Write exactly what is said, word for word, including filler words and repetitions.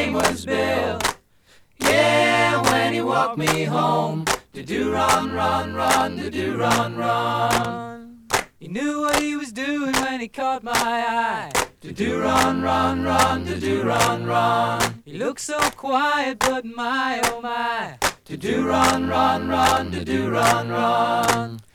name was Bill. Yeah, when he walked me home, do run, run, run, do run, run. He knew what he was doing when he caught my eye. Do run, run, run, do run, run. He looked so quiet, but my oh my. Do run, run, run, do run, run.